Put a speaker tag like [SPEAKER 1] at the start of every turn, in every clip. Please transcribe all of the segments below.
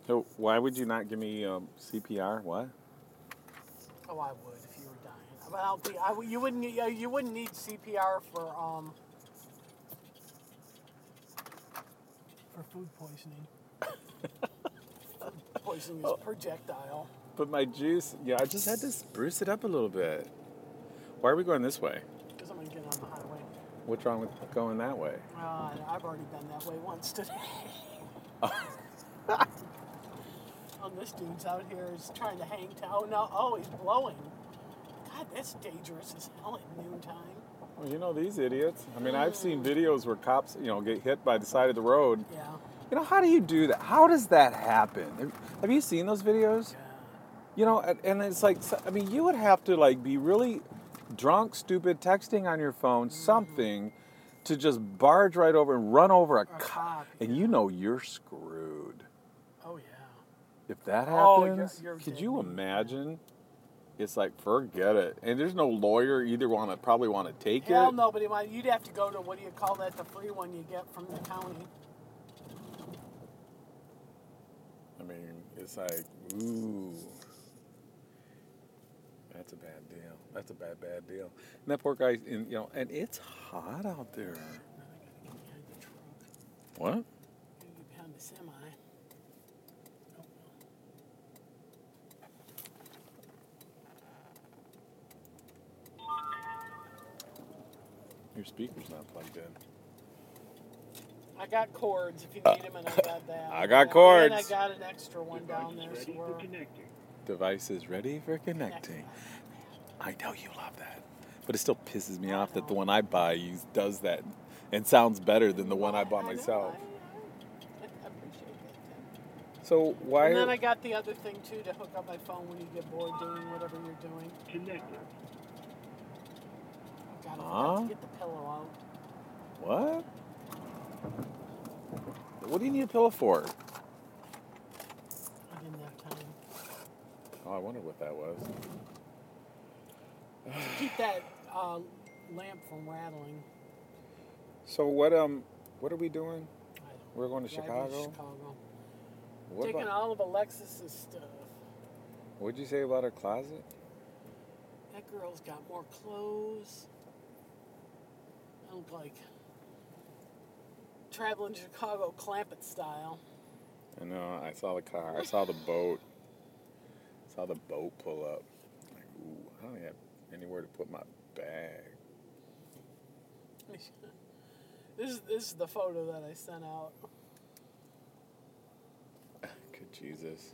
[SPEAKER 1] So why would you not give me CPR? What?
[SPEAKER 2] Oh, I would if you were dying. But I don't think you wouldn't need CPR for food poisoning. Poisoning is projectile.
[SPEAKER 1] But my juice, I just had to spruce it up a little bit. Why are we going this way?
[SPEAKER 2] Because I'm gonna get on the highway.
[SPEAKER 1] What's wrong with going that way?
[SPEAKER 2] I've already been that way once today. Oh, this dude's out here is trying to hang town. Oh no! Oh, he's blowing. God, that's dangerous as hell at noontime.
[SPEAKER 1] Well, these idiots. I mean, I've seen videos where cops, get hit by the side of the road.
[SPEAKER 2] Yeah.
[SPEAKER 1] How do you do that? How does that happen? Have you seen those videos?
[SPEAKER 2] Yeah.
[SPEAKER 1] And it's like, I mean, you would have to like be really drunk, stupid, texting on your phone, something, to just barge right over and run over a cop. And you're screwed.
[SPEAKER 2] Oh, yeah.
[SPEAKER 1] If that
[SPEAKER 2] Oh,
[SPEAKER 1] happens,
[SPEAKER 2] you're
[SPEAKER 1] could
[SPEAKER 2] dead
[SPEAKER 1] you
[SPEAKER 2] meat.
[SPEAKER 1] imagine? It's like, forget it. And there's no lawyer either probably want to take
[SPEAKER 2] Hell,
[SPEAKER 1] it.
[SPEAKER 2] nobody might. You'd have to go to, what do you call that, the free one you get from the county.
[SPEAKER 1] I mean, it's like, ooh. That's a bad deal. That's a bad deal. And that poor guy, and it's hot out there.
[SPEAKER 2] Now I gotta get behind the truck.
[SPEAKER 1] What?
[SPEAKER 2] Gotta get behind the semi. Oh,
[SPEAKER 1] Your speaker's not plugged in.
[SPEAKER 2] I got cords if you need them, and I got that.
[SPEAKER 1] I got cords.
[SPEAKER 2] And I got an extra one down there. So we're
[SPEAKER 1] Device is ready for connecting. I know you love that. But it still pisses me off that the one I buy does that and sounds better than the one I bought myself.
[SPEAKER 2] I appreciate that.
[SPEAKER 1] So why?
[SPEAKER 2] And then I got the other thing too to hook up my phone when you get bored doing whatever you're doing.
[SPEAKER 3] Connected.
[SPEAKER 2] Oh God, I forgot to get the pillow out.
[SPEAKER 1] What? What do you need a pillow for?
[SPEAKER 2] I didn't have time.
[SPEAKER 1] Oh, I wonder what that was.
[SPEAKER 2] To keep that lamp from rattling.
[SPEAKER 1] So what are we doing?
[SPEAKER 2] I don't
[SPEAKER 1] We're going to
[SPEAKER 2] driving
[SPEAKER 1] Chicago? What
[SPEAKER 2] Taking
[SPEAKER 1] about,
[SPEAKER 2] all of Alexis's stuff.
[SPEAKER 1] what'd you say about her closet?
[SPEAKER 2] That girl's got more clothes. I look like traveling Chicago Clampett style.
[SPEAKER 1] I know, I saw the car. I saw the boat. I saw the boat pull up. Like, ooh, I don't have anywhere to put my bag.
[SPEAKER 2] This is the photo that I sent out.
[SPEAKER 1] Good Jesus.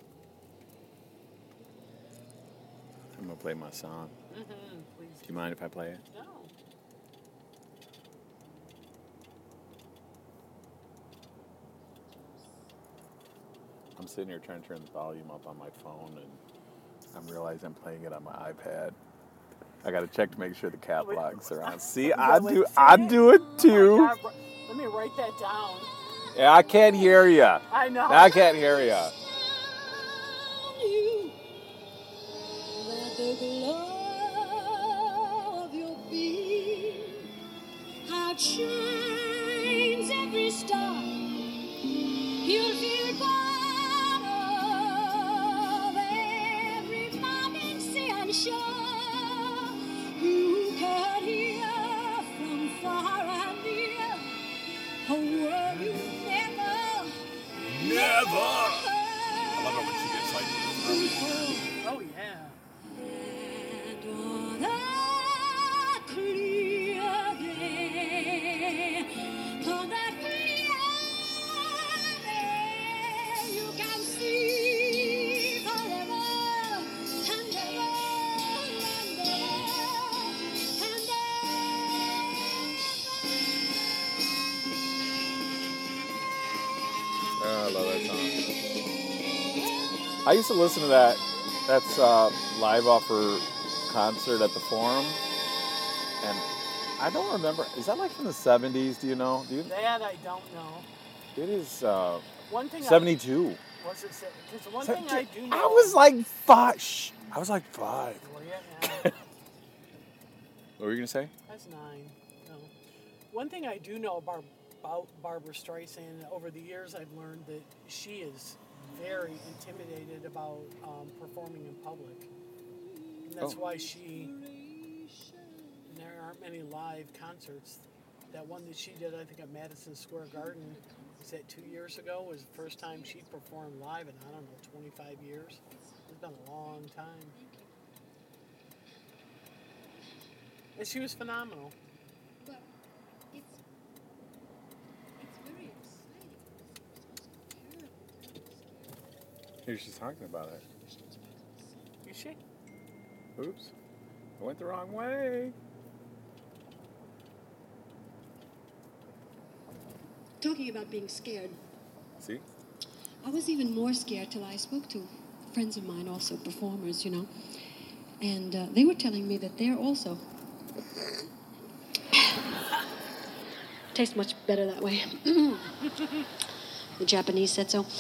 [SPEAKER 1] I'm going to play my song.
[SPEAKER 2] Please.
[SPEAKER 1] Do you mind if I play it?
[SPEAKER 2] No.
[SPEAKER 1] I'm sitting here trying to turn the volume up on my phone, and I'm realizing I'm playing it on my iPad. I got to check to make sure the cap locks are on. See, I do it too.
[SPEAKER 2] Oh my God. Let me write that down.
[SPEAKER 1] Yeah, I can't hear you.
[SPEAKER 2] I know.
[SPEAKER 1] I can't hear you.
[SPEAKER 4] The glow of your beam outshines every star. You'll feel part of every mountain, sea, and shore. You can hear from far and near a word you never.
[SPEAKER 1] I love it when she gets like.
[SPEAKER 2] Oh yeah.
[SPEAKER 4] And on a clear day, on that clear day, you can see forever and ever and
[SPEAKER 1] I love that song. I used to listen to that. That's live off her concert at the Forum, and I don't remember. Is that like from the 70s? Do you know?
[SPEAKER 2] That I don't know.
[SPEAKER 1] It is
[SPEAKER 2] One thing
[SPEAKER 1] 72.
[SPEAKER 2] Was it? Because one thing I do know.
[SPEAKER 1] I was like 5. Shh. I was like 5.
[SPEAKER 2] Well, yeah.
[SPEAKER 1] What were you gonna say?
[SPEAKER 2] That's 9. No. One thing I do know about Barbara Streisand, over the years I've learned that she is very intimidated about performing in public. And that's why there aren't many live concerts. That one that she did, I think, at Madison Square Garden, was that 2 years ago, was the first time she performed live in, I don't know, 25 years. It's been a long time. And she was phenomenal.
[SPEAKER 4] Well, it's very exciting.
[SPEAKER 1] Here she's talking about it.
[SPEAKER 2] Is she?
[SPEAKER 1] Oops. I went the wrong way.
[SPEAKER 4] Talking about being scared,
[SPEAKER 1] See?
[SPEAKER 4] I was even more scared till I spoke to friends of mine, also performers, you know, and they were telling me that they're also tastes much better that way. The Japanese said so.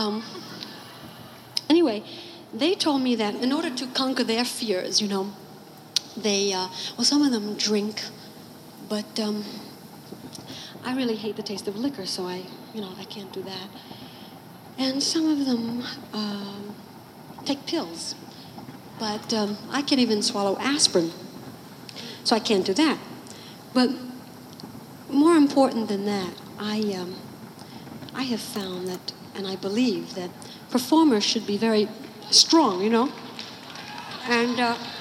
[SPEAKER 4] Anyway, they told me that in order to conquer their fears, you know, they some of them drink, but I really hate the taste of liquor, so I can't do that. And some of them take pills, but I can't even swallow aspirin, so I can't do that. But more important than that, I have found that, and I believe that performers should be very strong, you know, and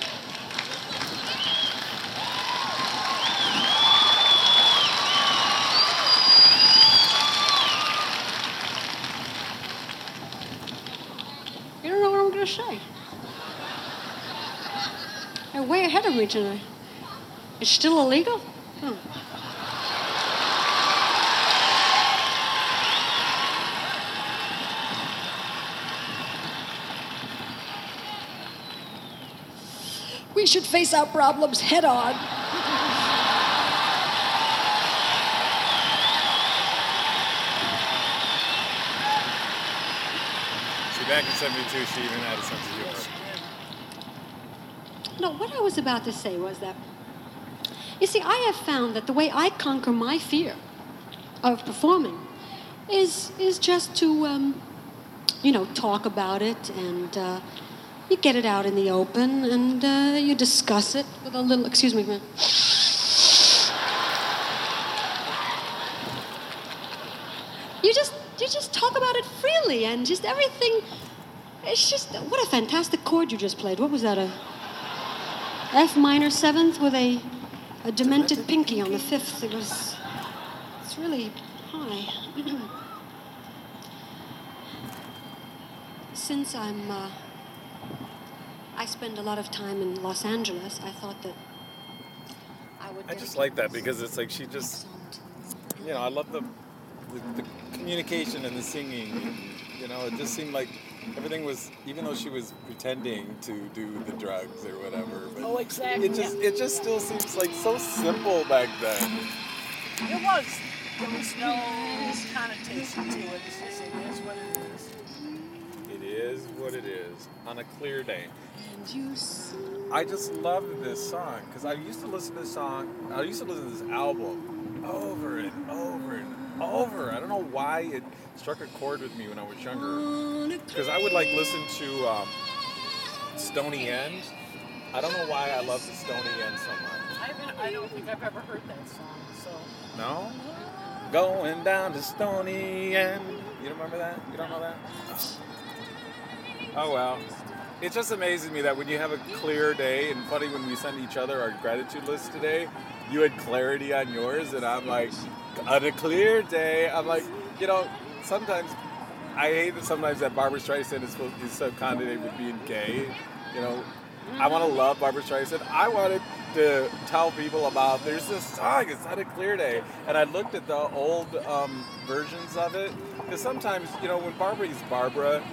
[SPEAKER 4] you don't know what I'm going to say. They're way ahead of me tonight. It's still illegal? We should face our problems head on.
[SPEAKER 1] See, back in 72, she even had a sense of humor.
[SPEAKER 2] Yes, she did.
[SPEAKER 4] No, what I was about to say was that, you see, I have found that the way I conquer my fear of performing is just to, talk about it, and you get it out in the open, and you discuss it with a little, excuse me, man. You just talk about it freely, and just everything. It's just, what a fantastic chord you just played. What was that, a F minor 7th with a demented pinky on the 5th? It's really high. Since I spend a lot of time in Los Angeles, I thought that I would.
[SPEAKER 1] I just like that because it's like she just, I love the communication and the singing. And, it just seemed like everything was, even though she was pretending to do the drugs or whatever. But
[SPEAKER 2] Oh, exactly.
[SPEAKER 1] it just still seems like so simple back then.
[SPEAKER 2] It was. There was no connotation to it. It's just, it is what it is.
[SPEAKER 1] It is what it is on a clear day.
[SPEAKER 4] And you see.
[SPEAKER 1] I just love this song because I used to listen to this song. I used to listen to this album over and over and over. I don't know why it struck a chord with me when I was younger. Because I would listen to Stony End. I don't know why I love the Stony End so much.
[SPEAKER 2] I don't think I've ever heard that song. So
[SPEAKER 1] No? Going down to Stony End. You don't remember that? You don't know that? Oh well. It just amazes me that when you have a clear day, and funny when we send each other our gratitude list today, you had clarity on yours, and I'm like, on a clear day, I'm like, sometimes I hate that sometimes that Barbra Streisand is so connotated with being gay. I want to love Barbra Streisand. I wanted to tell people about there's this song, it's not a clear day. And I looked at the old versions of it, because sometimes, when Barbra is Barbra,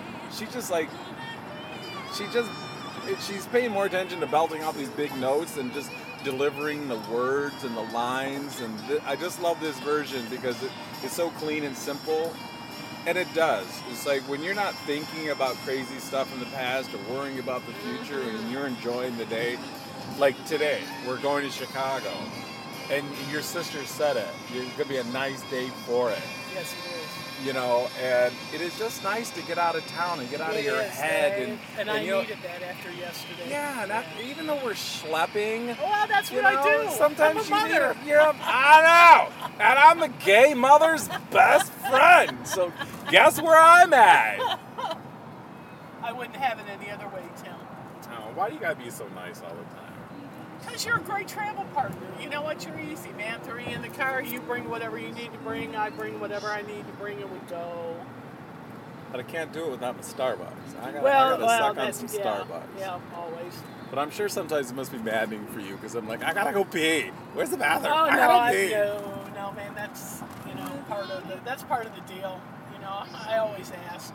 [SPEAKER 1] she's paying more attention to belting out these big notes than just delivering the words and the lines. And I just love this version because it's so clean and simple. And it does. It's like when you're not thinking about crazy stuff in the past or worrying about the future and you're enjoying the day. Like today, we're going to Chicago. And your sister said it. It's going to be a nice day for it.
[SPEAKER 2] yes, it is.
[SPEAKER 1] you know, and it is just nice to get out of town and get out of your head.
[SPEAKER 2] And I
[SPEAKER 1] you know,
[SPEAKER 2] needed that after yesterday.
[SPEAKER 1] Yeah, and even though we're schlepping,
[SPEAKER 2] well, that's what
[SPEAKER 1] you
[SPEAKER 2] I
[SPEAKER 1] know,
[SPEAKER 2] do.
[SPEAKER 1] sometimes
[SPEAKER 2] I'm a mother.
[SPEAKER 1] I know, and I'm the gay mother's best friend. So guess where I'm at?
[SPEAKER 2] I wouldn't have it any other way, Tim.
[SPEAKER 1] Oh, why do you gotta be so nice all the time?
[SPEAKER 2] Because you're a great travel partner. You know what? You're easy, man. 3 in the car. You bring whatever you need to bring. I bring whatever I need to bring, and we go.
[SPEAKER 1] But I can't do it without my Starbucks. I gotta suck on some Starbucks.
[SPEAKER 2] Yeah, always.
[SPEAKER 1] But I'm sure sometimes it must be maddening for you because I'm like, I gotta go pee. Where's the bathroom?
[SPEAKER 2] Oh,
[SPEAKER 1] I gotta pee.
[SPEAKER 2] no, man. That's part of the deal. You know, I always ask.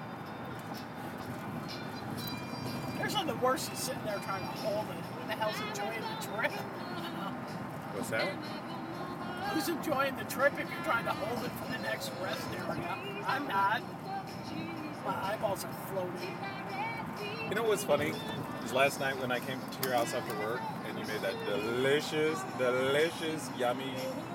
[SPEAKER 2] There's nothing worse than sitting there trying to hold it. Who the hell's enjoying the trip?
[SPEAKER 1] What's that?
[SPEAKER 2] Who's enjoying the trip if you're trying to hold it for the next rest area? I'm not. My eyeballs are floating.
[SPEAKER 1] You know what's funny? Is last night when I came to your house after work and you made that delicious, yummy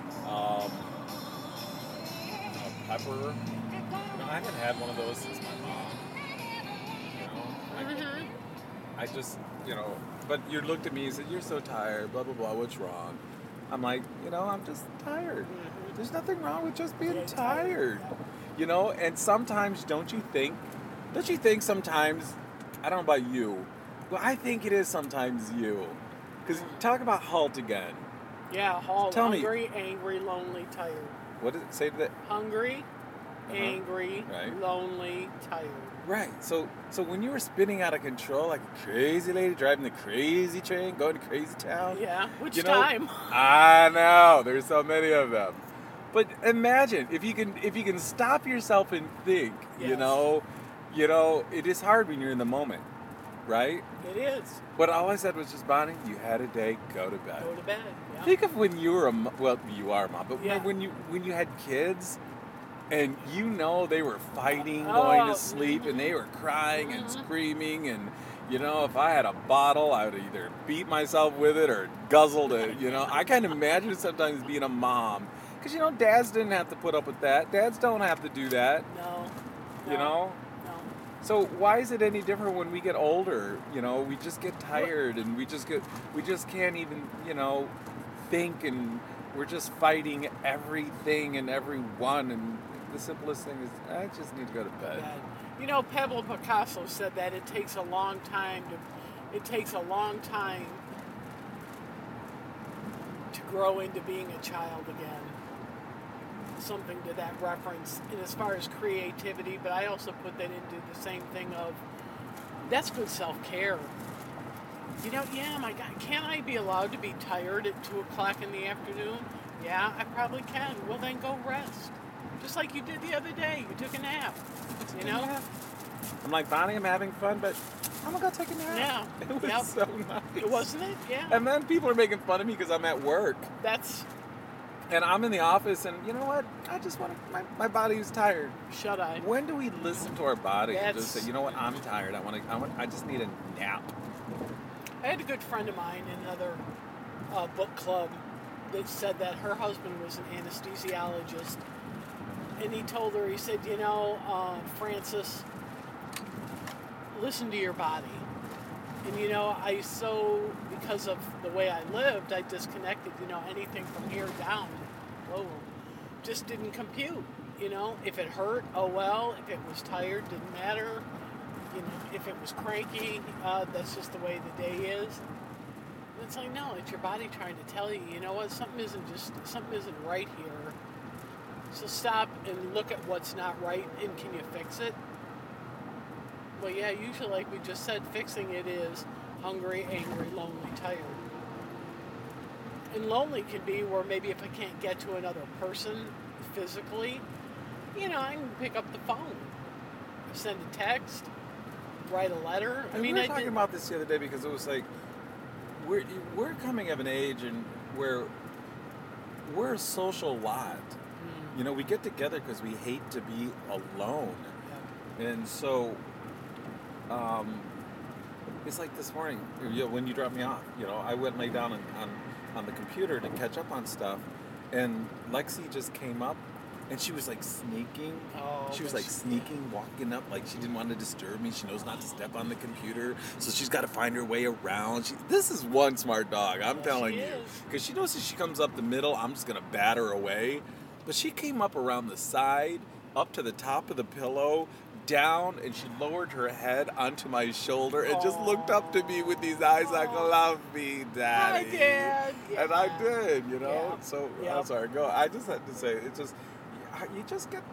[SPEAKER 1] pepper. You know, I haven't had one of those since my mom. You know, I just, you know, but you looked at me and said, you're so tired, blah, blah, blah, what's wrong? I'm like, you know, I'm just tired. There's nothing wrong with just being tired. You know, and sometimes don't you think sometimes, I don't know about you, but I think it is sometimes you. Because talk about halt again.
[SPEAKER 2] Yeah, halt.
[SPEAKER 1] Tell
[SPEAKER 2] hungry, angry, lonely, tired.
[SPEAKER 1] What does it say to that?
[SPEAKER 2] Hungry, angry,
[SPEAKER 1] Right.
[SPEAKER 2] lonely, tired.
[SPEAKER 1] Right. So when you were spinning out of control like a crazy lady driving the crazy train, going to crazy town.
[SPEAKER 2] Yeah, which
[SPEAKER 1] you know,
[SPEAKER 2] time?
[SPEAKER 1] I know. There's so many of them. But imagine if you can stop yourself and think,
[SPEAKER 2] Yes.
[SPEAKER 1] you know, it is hard when you're in the moment, right?
[SPEAKER 2] It is.
[SPEAKER 1] But all I said was just, Bonnie, you had a day, go to bed.
[SPEAKER 2] Go to bed. Yeah.
[SPEAKER 1] Think of when you were you are a mom, but
[SPEAKER 2] Yeah.
[SPEAKER 1] when you had kids and you know they were fighting,
[SPEAKER 2] Oh,
[SPEAKER 1] going to sleep, and they were crying and screaming, and you know, if I had a bottle, I would either beat myself with it or guzzled it. You know, I can imagine sometimes being a mom, because you know, dads didn't have to put up with that. Dads don't have to do that.
[SPEAKER 2] No.
[SPEAKER 1] You know.
[SPEAKER 2] No.
[SPEAKER 1] So why is it any different when we get older? You know, we just get tired and we just can't even, you know, think, and we're just fighting everything and everyone, and the simplest thing is I just need to go to bed.
[SPEAKER 2] Yeah. You know, Pablo Picasso said that it takes a long time to grow into being a child again. Something to that reference, and as far as creativity, but I also put that into the same thing of that's good self-care. You know, yeah, my God, can I be allowed to be tired at 2 o'clock in the afternoon? Yeah, I probably can. Well, then go rest. Just like you did the other day. You took a nap. You know?
[SPEAKER 1] I'm like, Bonnie, I'm having fun, but I'm gonna go take a nap.
[SPEAKER 2] Yeah.
[SPEAKER 1] It was so nice.
[SPEAKER 2] Wasn't it? Yeah.
[SPEAKER 1] And then people are making fun of me because I'm at work. And I'm in the office, and you know what? I just want to. My body is tired.
[SPEAKER 2] Shut eye.
[SPEAKER 1] When do we listen to our body and just say, you know what? I'm tired. I just need a nap.
[SPEAKER 2] I had a good friend of mine in another book club that said that her husband was an anesthesiologist, and he told her, he said, you know, Frances, listen to your body. And you know, because of the way I lived, I disconnected, you know, anything from here down, just didn't compute. You know, if it hurt, oh well. If it was tired, didn't matter. You know, if it was cranky, that's just the way the day is. And it's like, no, it's your body trying to tell you, you know what, something isn't right here. So stop and look at what's not right, and can you fix it? Well, yeah, usually, like we just said, fixing it is hungry, angry, lonely, tired. And lonely can be where maybe if I can't get to another person physically, you know, I can pick up the phone, send a text, write a letter.
[SPEAKER 1] We were talking about this the other day because it was like, we're coming of an age and where we're a social lot. You know, we get together because we hate to be alone. Yeah. And so, it's like this morning, you know, when you dropped me off, you know, I went and lay down on the computer to catch up on stuff, and Lexi just came up
[SPEAKER 3] And she was like sneaking.
[SPEAKER 2] Oh,
[SPEAKER 3] She was
[SPEAKER 2] but
[SPEAKER 3] like sneaking, walking up like she didn't want to disturb me. She knows not to step on the computer, so she's got to find her way around. This is one smart dog, I'm telling
[SPEAKER 2] she
[SPEAKER 3] you.
[SPEAKER 2] is.
[SPEAKER 3] Because she knows if she comes up the middle, I'm just going to bat her away. But she came up around the side, up to the top of the pillow, down, and she lowered her head onto my shoulder and just looked up to me with these eyes like, love me, daddy.
[SPEAKER 2] Hi, Dad.
[SPEAKER 3] And I
[SPEAKER 2] Yeah.
[SPEAKER 3] did, you know?
[SPEAKER 2] Yeah.
[SPEAKER 3] So,
[SPEAKER 2] Yep.
[SPEAKER 3] I'm sorry, go. I just had to say, it just, you just get,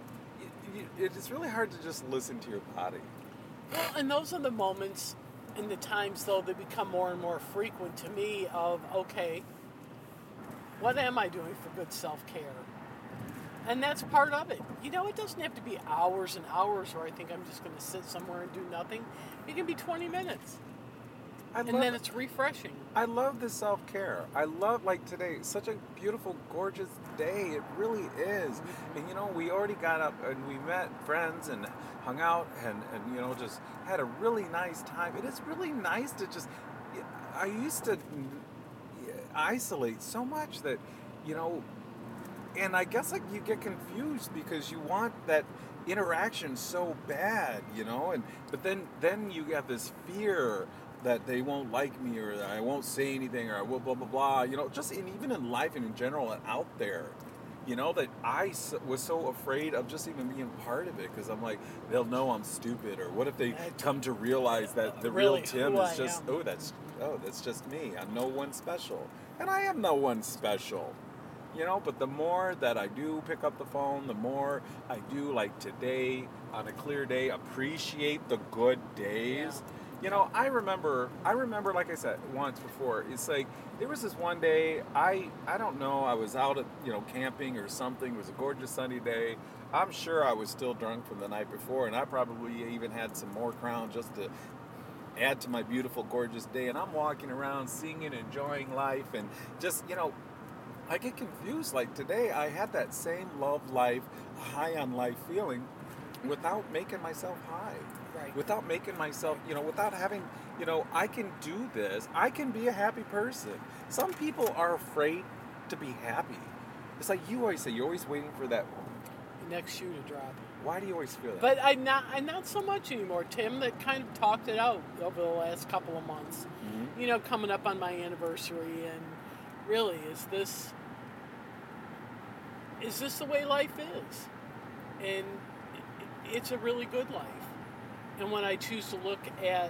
[SPEAKER 3] it's really hard to just listen to your body.
[SPEAKER 2] Well, and those are the moments and the times, though, that become more and more frequent to me of, okay, what am I doing for good self-care? And that's part of it. You know, it doesn't have to be hours and hours where I think I'm just going to sit somewhere and do nothing. It can be 20 minutes. And then it's refreshing.
[SPEAKER 3] I love the self-care. I love, like today, such a beautiful, gorgeous day. It really is. And, you know, we already got up and we met friends and hung out and you know, just had a really nice time. It is really nice to just, I used to isolate so much that, you know, and I guess like you get confused because you want that interaction so bad, you know, but then you have this fear that they won't like me or that I won't say anything or I will blah blah blah, you know, just even in life and in general and out there, you know, that I was so afraid of just even being part of it because I'm like, they'll know I'm stupid, or what if they come to realize that the
[SPEAKER 2] Really,
[SPEAKER 3] real Tim
[SPEAKER 2] who
[SPEAKER 3] is
[SPEAKER 2] I
[SPEAKER 3] just
[SPEAKER 2] am.
[SPEAKER 3] that's just me. I'm no one special, and I am no one special. You know, but the more that I do pick up the phone, the more I do, like today, on a clear day, appreciate the good days.
[SPEAKER 2] Yeah.
[SPEAKER 3] You know, I remember, like I said once before, it's like, there was this one day, I don't know, I was out at, you know, camping or something. It was a gorgeous sunny day. I'm sure I was still drunk from the night before, and I probably even had some more Crown just to add to my beautiful, gorgeous day. And I'm walking around singing, enjoying life, and just, you know, I get confused. Like today, I had that same love life, high on life feeling without making myself high.
[SPEAKER 2] Right.
[SPEAKER 3] Without making myself, you know, without having, you know, I can do this. I can be a happy person. Some people are afraid to be happy. It's like you always say, you're always waiting for that.
[SPEAKER 2] The next shoe to drop.
[SPEAKER 3] Why do you always feel that?
[SPEAKER 2] But I'm not so much anymore, Tim. That kind of talked it out over the last couple of months.
[SPEAKER 3] Mm-hmm.
[SPEAKER 2] You know, coming up on my anniversary, and really, is this the way life is? And it's a really good life. And when I choose to look at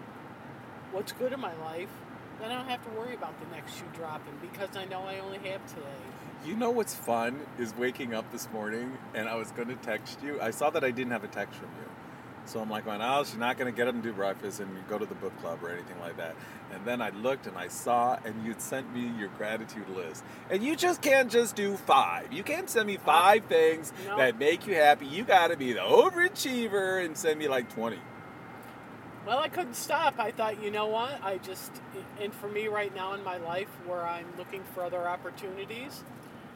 [SPEAKER 2] what's good in my life, then I don't have to worry about the next shoe dropping because I know I only have today.
[SPEAKER 3] You know what's fun is waking up this morning and I was going to text you. I saw that I didn't have a text from you. So I'm like, well, now she's not going to get up and do breakfast and go to the book club or anything like that. And then I looked and I saw, and you'd sent me your gratitude list. And you just can't just do 5. You can't send me 5 things
[SPEAKER 2] No.
[SPEAKER 3] that make you happy. You got to be the overachiever and send me like 20.
[SPEAKER 2] Well, I couldn't stop. I thought, you know what? And for me right now in my life where I'm looking for other opportunities,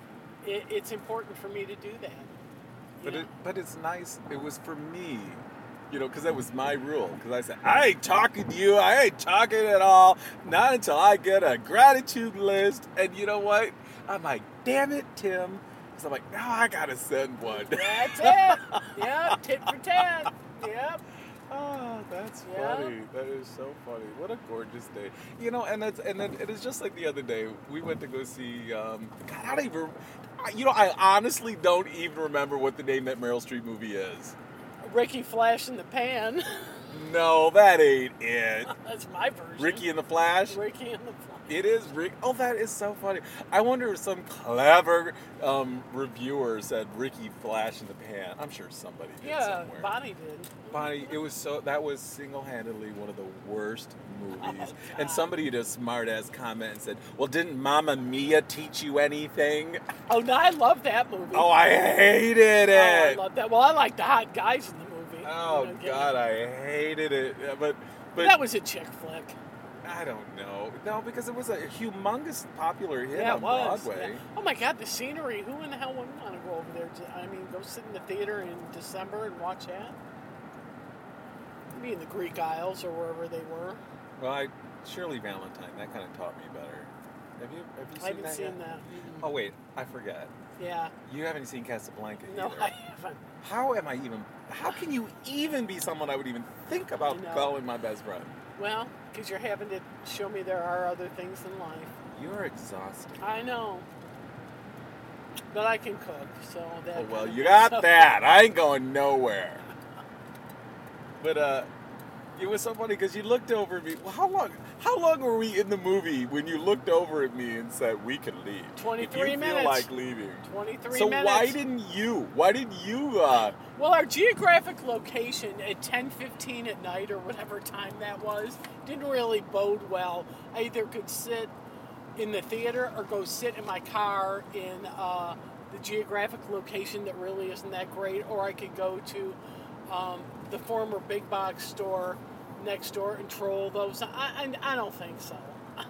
[SPEAKER 2] it's important for me to do that.
[SPEAKER 3] But it's nice. It was for me, you know, because that was my rule. Because I said, I ain't talking to you. I ain't talking at all. Not until I get a gratitude list. And you know what? I'm like, damn it, Tim. So I'm like, now I got to send one.
[SPEAKER 2] That's it. Yep, tit for tat. Yep.
[SPEAKER 3] Oh, that's
[SPEAKER 2] Yeah.
[SPEAKER 3] funny. That is so funny. What a gorgeous day. You know, and then it is just like the other day. We went to go see. God, I don't even. You know, I honestly don't even remember what the name of that Meryl Streep movie is.
[SPEAKER 2] Ricky Flash in the Pan.
[SPEAKER 3] No, that ain't it.
[SPEAKER 2] That's my version.
[SPEAKER 3] Ricky and the Flash.
[SPEAKER 2] Ricky and the Flash.
[SPEAKER 3] It is Rick. Oh, that is so funny. I wonder if some clever reviewer said Ricky Flash in the Pan. I'm sure somebody did
[SPEAKER 2] Yeah,
[SPEAKER 3] somewhere.
[SPEAKER 2] Bonnie did.
[SPEAKER 3] Bonnie, that was single-handedly one of the worst movies.
[SPEAKER 2] Oh,
[SPEAKER 3] And
[SPEAKER 2] God.
[SPEAKER 3] somebody did a smart-ass comment and said, well, didn't Mamma Mia teach you anything?
[SPEAKER 2] Oh, no, I love that movie.
[SPEAKER 3] Oh, I hated
[SPEAKER 2] Oh, I
[SPEAKER 3] it.
[SPEAKER 2] love that. Well, I like the hot guys in the movie.
[SPEAKER 3] Oh,
[SPEAKER 2] You know,
[SPEAKER 3] God, I hated it. Yeah, but
[SPEAKER 2] that was a chick flick.
[SPEAKER 3] I don't know. No, because it was a humongous popular hit
[SPEAKER 2] Yeah,
[SPEAKER 3] on
[SPEAKER 2] it was.
[SPEAKER 3] Broadway.
[SPEAKER 2] Yeah. Oh my God, the scenery! Who in the hell wouldn't want to go over there? I mean, go sit in the theater in December and watch that. Maybe in the Greek Isles or wherever they were.
[SPEAKER 3] Well, Shirley Valentine, that kind of taught me better. Have you seen
[SPEAKER 2] I haven't
[SPEAKER 3] that
[SPEAKER 2] seen
[SPEAKER 3] yet?
[SPEAKER 2] that. Mm-mm.
[SPEAKER 3] Oh, wait, I forget.
[SPEAKER 2] Yeah.
[SPEAKER 3] You haven't seen Casablanca
[SPEAKER 2] No,
[SPEAKER 3] either.
[SPEAKER 2] I haven't.
[SPEAKER 3] How can you even be someone I would even think about
[SPEAKER 2] I know.
[SPEAKER 3] calling my best friend?
[SPEAKER 2] Well, because you're having to show me there are other things in life.
[SPEAKER 3] You're exhausted.
[SPEAKER 2] I know. But I can cook, so that.
[SPEAKER 3] Oh, well,
[SPEAKER 2] kind of
[SPEAKER 3] you
[SPEAKER 2] makes
[SPEAKER 3] got
[SPEAKER 2] up
[SPEAKER 3] that. I ain't going nowhere. But it was so funny because you looked over at me. Well, how long were we in the movie when you looked over at me and said we can leave?
[SPEAKER 2] 23
[SPEAKER 3] if you
[SPEAKER 2] minutes.
[SPEAKER 3] feel like leaving.
[SPEAKER 2] 23
[SPEAKER 3] So
[SPEAKER 2] minutes.
[SPEAKER 3] why didn't you?
[SPEAKER 2] Well, our geographic location at 10:15 at night or whatever time that was didn't really bode well. I either could sit in the theater or go sit in my car in the geographic location that really isn't that great, or I could go to the former big box store next door and troll those. I don't think so.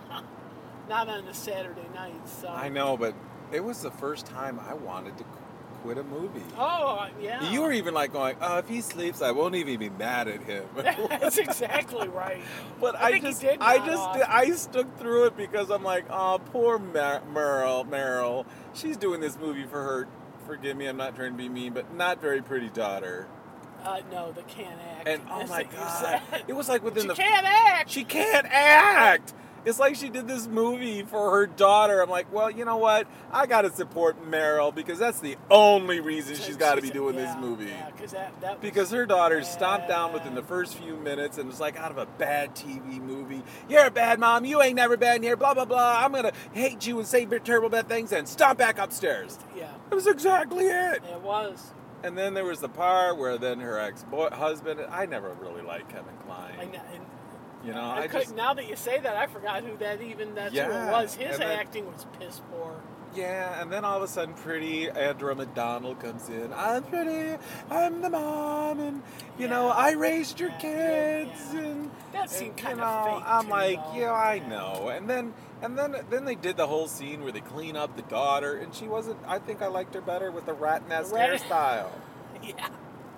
[SPEAKER 2] Not on a Saturday night. So
[SPEAKER 3] I know, but it was the first time I wanted to quit a movie.
[SPEAKER 2] Oh yeah.
[SPEAKER 3] You were even like going, "Oh, if he sleeps, I won't even be mad at him."
[SPEAKER 2] That's exactly right.
[SPEAKER 3] But
[SPEAKER 2] I think he did nod off.
[SPEAKER 3] I stuck through it because I'm like, "Oh, poor Meryl. She's doing this movie for her. Forgive me, I'm not trying to be mean, but not very pretty daughter."
[SPEAKER 2] No, they can't act.
[SPEAKER 3] And oh
[SPEAKER 2] That's
[SPEAKER 3] my
[SPEAKER 2] what you
[SPEAKER 3] god,
[SPEAKER 2] said.
[SPEAKER 3] it was like within
[SPEAKER 2] She
[SPEAKER 3] the
[SPEAKER 2] can't act.
[SPEAKER 3] She can't act. It's like she did this movie for her daughter. I'm like, well, you know what? I got to support Meryl because that's the only reason she's got to be doing this movie.
[SPEAKER 2] Yeah, that
[SPEAKER 3] Because her daughter stomped down within the first few minutes and was like out of a bad TV movie. You're a bad mom. You ain't never been here. Blah, blah, blah. I'm going to hate you and say terrible bad things and stomp back upstairs.
[SPEAKER 2] Yeah,
[SPEAKER 3] That was exactly it.
[SPEAKER 2] it was.
[SPEAKER 3] And then there was the part where then her ex-husband, I never really liked Kevin Klein.
[SPEAKER 2] I know, and
[SPEAKER 3] You know,
[SPEAKER 2] I couldn't. Now that you say that, I forgot who that's who it was. His
[SPEAKER 3] and then-
[SPEAKER 2] acting was piss poor.
[SPEAKER 3] Yeah, and then all of a sudden, pretty Andra McDonald comes in. I'm pretty. I'm the mom, and you know, I raised your kids, and
[SPEAKER 2] That seemed
[SPEAKER 3] and,
[SPEAKER 2] kind
[SPEAKER 3] you
[SPEAKER 2] of
[SPEAKER 3] know,
[SPEAKER 2] fake.
[SPEAKER 3] I'm
[SPEAKER 2] too,
[SPEAKER 3] like,
[SPEAKER 2] though.
[SPEAKER 3] yeah, I know. And then they did the whole scene where they clean up the daughter, and she wasn't. I think I liked her better with the rat nest hairstyle.
[SPEAKER 2] Yeah.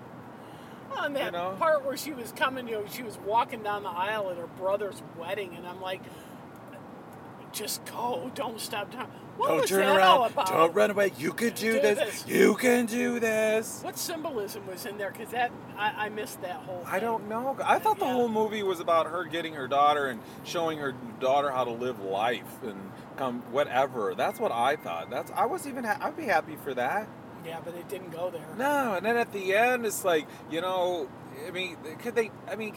[SPEAKER 2] On that
[SPEAKER 3] You know?
[SPEAKER 2] part where she was coming, she was walking down the aisle at her brother's wedding, and I'm like, just go, don't stop. What
[SPEAKER 3] Don't
[SPEAKER 2] was
[SPEAKER 3] turn
[SPEAKER 2] that
[SPEAKER 3] around.
[SPEAKER 2] all about?
[SPEAKER 3] Don't run away. You can do this. You can do this.
[SPEAKER 2] What symbolism was in there? Because I missed that whole thing.
[SPEAKER 3] I don't know. I thought the
[SPEAKER 2] Yeah.
[SPEAKER 3] whole movie was about her getting her daughter and showing her daughter how to live life and come whatever. That's what I thought. I was even. I'd be happy for that.
[SPEAKER 2] Yeah, but it didn't go there.
[SPEAKER 3] No, and then at the end, it's like, you know, I mean, can they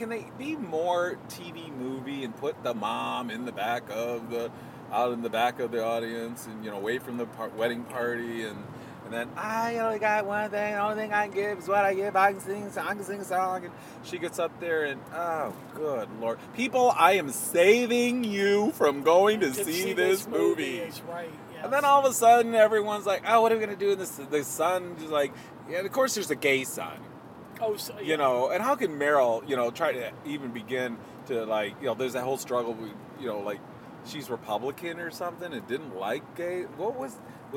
[SPEAKER 3] be more TV movie and put the mom in the back of out in the back of the audience and, you know, away from the wedding party and then I only got one thing. The only thing I can give is what I give. I can sing a song, and she gets up there and oh, good Lord, people, I am saving you from going to see this movie.
[SPEAKER 2] Is right. Yes.
[SPEAKER 3] And then all of a sudden, everyone's like, "Oh, what are we gonna do?" And the son is like, "Yeah, of course, there's a gay son."
[SPEAKER 2] Oh, so, yeah.
[SPEAKER 3] You know, and how can Meryl, you know, try to even begin to like, you know, there's that whole struggle with, you know, like she's Republican or something and didn't like gay. What was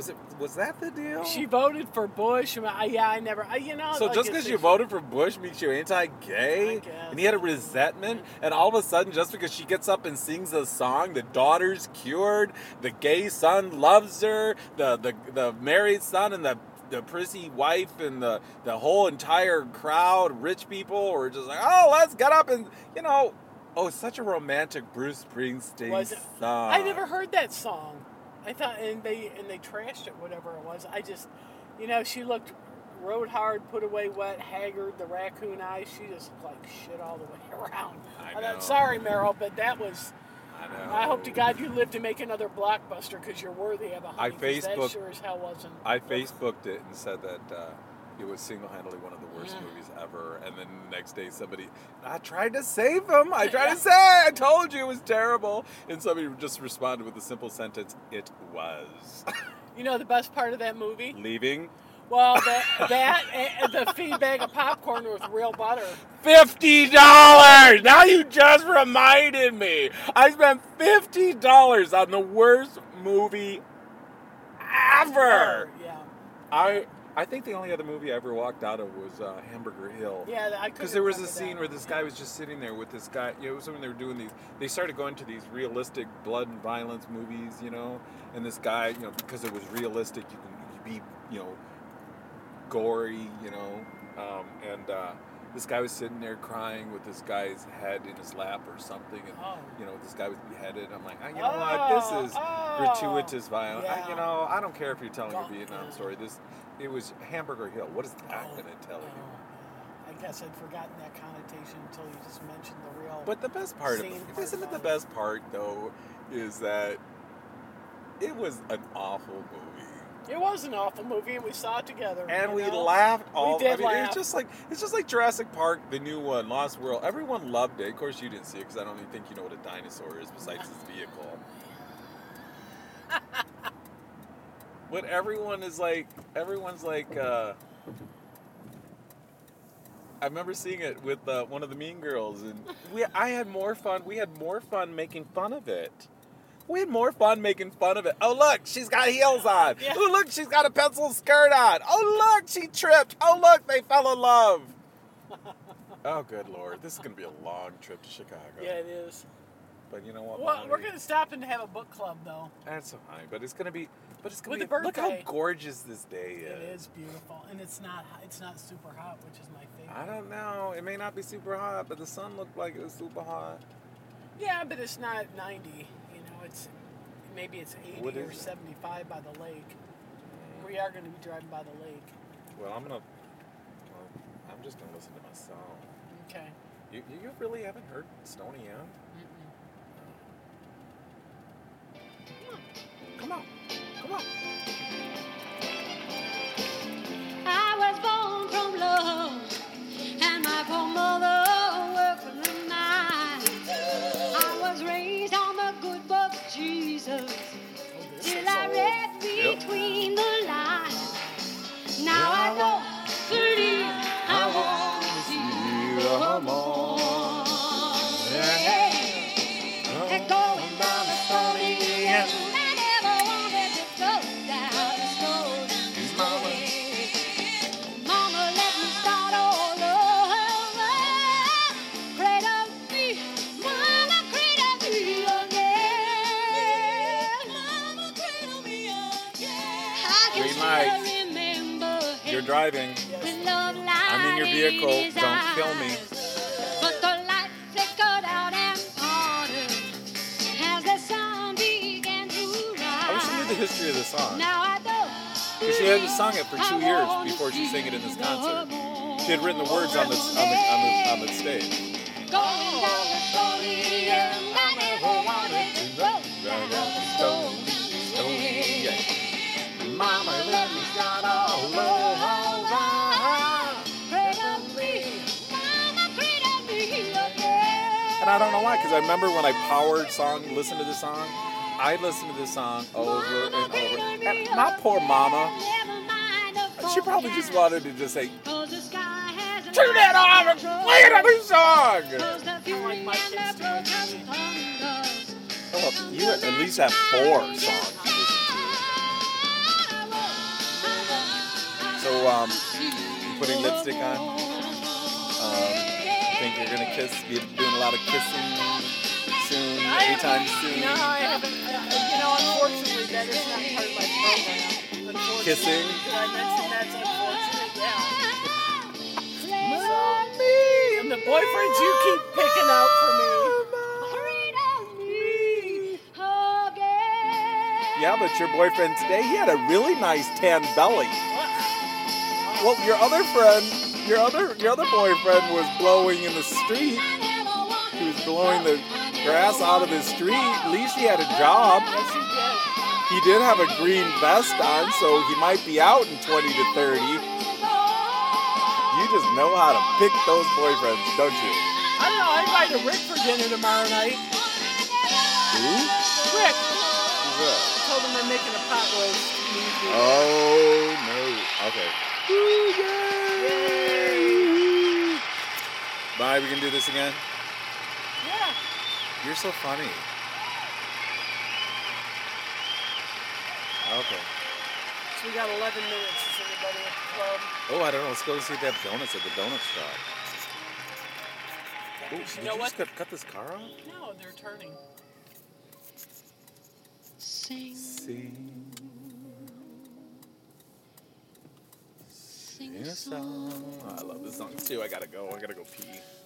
[SPEAKER 3] that the deal?
[SPEAKER 2] She voted for Bush. I never.
[SPEAKER 3] So
[SPEAKER 2] like
[SPEAKER 3] just
[SPEAKER 2] I
[SPEAKER 3] because
[SPEAKER 2] said,
[SPEAKER 3] you voted for Bush makes you anti-gay,
[SPEAKER 2] I guess.
[SPEAKER 3] and he had a resentment, and all of a sudden, just because she gets up and sings a song, the daughter's cured, the gay son loves her, the married son and the prissy wife and the whole entire crowd, rich people, were just like, oh, let's get up and, you know, oh, it's such a romantic Bruce Springsteen
[SPEAKER 2] Was it?
[SPEAKER 3] song.
[SPEAKER 2] I never heard that song. I thought, and they trashed it, whatever it was. I just, she looked rode hard, put away wet, haggard, the raccoon eyes. She just looked like shit all the way around.
[SPEAKER 3] I know.
[SPEAKER 2] Sorry, Meryl, but that was.
[SPEAKER 3] I know.
[SPEAKER 2] I hope to God you live to make another blockbuster because you're worthy of a honey. 'Cause that sure as hell wasn't.
[SPEAKER 3] I Facebooked it and said that it was single-handedly one of the worst
[SPEAKER 2] Mm.
[SPEAKER 3] movies ever. And then the next day, I tried to save him. I tried to say, I told you it was terrible. And somebody just responded with a simple sentence, it was.
[SPEAKER 2] You know the best part of that movie?
[SPEAKER 3] Leaving.
[SPEAKER 2] Well, the feed bag of popcorn with real butter.
[SPEAKER 3] $50! Now you just reminded me. I spent $50 on the worst movie ever.
[SPEAKER 2] Yeah.
[SPEAKER 3] I think the only other movie I ever walked out of was Hamburger Hill.
[SPEAKER 2] Yeah, I couldn't.
[SPEAKER 3] Because there was a
[SPEAKER 2] remember
[SPEAKER 3] scene
[SPEAKER 2] that.
[SPEAKER 3] where this guy was just sitting there with this guy. You know, it was when they were doing these. They started going to these realistic blood and violence movies, you know. And this guy, you know, because it was realistic, you be, gory, and this guy was sitting there crying with this guy's head in his lap or something, and this guy was beheaded. I'm like, you know what? This is gratuitous violence.
[SPEAKER 2] Yeah.
[SPEAKER 3] I don't care if you're telling a Vietnam story. It was Hamburger Hill. What is that going to tell you?
[SPEAKER 2] I guess I'd forgotten that connotation until you just mentioned the real.
[SPEAKER 3] But the best part isn't it the best part though, is that it was an awful movie.
[SPEAKER 2] It was an awful movie, and we saw it together.
[SPEAKER 3] And we laughed all.
[SPEAKER 2] We did
[SPEAKER 3] laugh.
[SPEAKER 2] laugh.
[SPEAKER 3] It's just like Jurassic Park, the new one, Lost World. Everyone loved it. Of course, you didn't see it because I don't even think you know what a dinosaur is besides its vehicle. But everyone's like. I remember seeing it with one of the Mean Girls, and I had more fun. We had more fun making fun of it. We had more fun making fun of it. Oh, look, she's got heels on.
[SPEAKER 2] Yeah.
[SPEAKER 3] Oh, look, she's got a pencil skirt on. Oh, look, she tripped. Oh, look, they fell in love. Oh, good Lord. This is going to be a long trip to Chicago.
[SPEAKER 2] Yeah, it is.
[SPEAKER 3] But you know what?
[SPEAKER 2] Well, we're going to stop and have a book club, though.
[SPEAKER 3] That's fine. But it's going to be...
[SPEAKER 2] With the
[SPEAKER 3] Look how
[SPEAKER 2] birthday.
[SPEAKER 3] gorgeous this day is.
[SPEAKER 2] It is beautiful. And it's not super hot, which is my favorite.
[SPEAKER 3] I don't know. It may not be super hot, but the sun looked like it was super hot.
[SPEAKER 2] Yeah, but it's not 90. Maybe it's 80 or
[SPEAKER 3] it?
[SPEAKER 2] 75 by the lake. We are going to be driving by the lake.
[SPEAKER 3] Well, I'm just going to listen to my song.
[SPEAKER 2] Okay.
[SPEAKER 3] You really haven't heard Stony yet? Come on.
[SPEAKER 4] I was born from love, and my poor mother worked for the mine. I was raised on the good book of Jesus, till I read between the lines. Now I don't believe I want to see the morn. And going down the Stony Hill, I never wanted to go down the Stony Hill. Mama, let me start all over. Cradle me, mama, cradle me again. Mama, cradle me again. I can
[SPEAKER 3] Green
[SPEAKER 4] still
[SPEAKER 3] light.
[SPEAKER 4] remember
[SPEAKER 3] You're driving.
[SPEAKER 4] when love
[SPEAKER 3] I'm in your
[SPEAKER 4] light
[SPEAKER 3] vehicle.
[SPEAKER 4] his
[SPEAKER 3] Don't kill me.
[SPEAKER 4] eyes. But the light flickered out and parted as the sun began to rise.
[SPEAKER 3] I wish you knew the history of the song.
[SPEAKER 4] Now I don't.
[SPEAKER 3] Because she hadn't sung it for 2 years before she sang it in this concert. She had written the words on the stage.
[SPEAKER 4] Going down the Stony Hill, I never wanted to go down the Stony Hill.
[SPEAKER 3] Mama,
[SPEAKER 4] let me start all over. Cradle me, mama, cradle me again.
[SPEAKER 3] And I don't know why, because I remember when I listened to the song, I listened to this song over and over. And my poor mama, she probably just wanted to just say, turn that off and play another song!
[SPEAKER 2] Like my kids do.
[SPEAKER 3] Oh, you at least have 4 songs to listen to. So, you putting lipstick on? Think you're gonna be doing a lot of kissing soon, anytime soon?
[SPEAKER 2] No, I haven't. Unfortunately, that is not part of my program. Unfortunately,
[SPEAKER 3] Kissing?
[SPEAKER 2] Did I mention that's unfortunate? Yeah. And the boyfriends you keep picking out for me.
[SPEAKER 3] Yeah, but your boyfriend today, he had a really nice tan belly. Well, your other boyfriend was blowing in the street. He was blowing the grass out of the street. At least he had a job.
[SPEAKER 2] Yes, you did.
[SPEAKER 3] He did have a green vest on, so he might be out in 20 to 30. You just know how to pick those boyfriends, don't you?
[SPEAKER 2] I don't know. I invited Rick for dinner tomorrow night.
[SPEAKER 3] Who?
[SPEAKER 2] Rick.
[SPEAKER 3] Who's that?
[SPEAKER 2] I told him I'm making a pot roast.
[SPEAKER 3] Oh, no. Okay. Yay! Bye, we can do this again?
[SPEAKER 2] Yeah.
[SPEAKER 3] You're so funny. Okay.
[SPEAKER 2] So we got 11 minutes. Is anybody at the club?
[SPEAKER 3] Oh, I don't know. Let's go see if they have donuts at the donut shop. Oh,
[SPEAKER 2] You
[SPEAKER 3] did
[SPEAKER 2] know
[SPEAKER 3] you
[SPEAKER 2] what?
[SPEAKER 3] just cut this car off?
[SPEAKER 2] No, they're turning.
[SPEAKER 4] Sing.
[SPEAKER 3] Sing.
[SPEAKER 1] sing a song. Oh, I love this song too. I gotta go pee.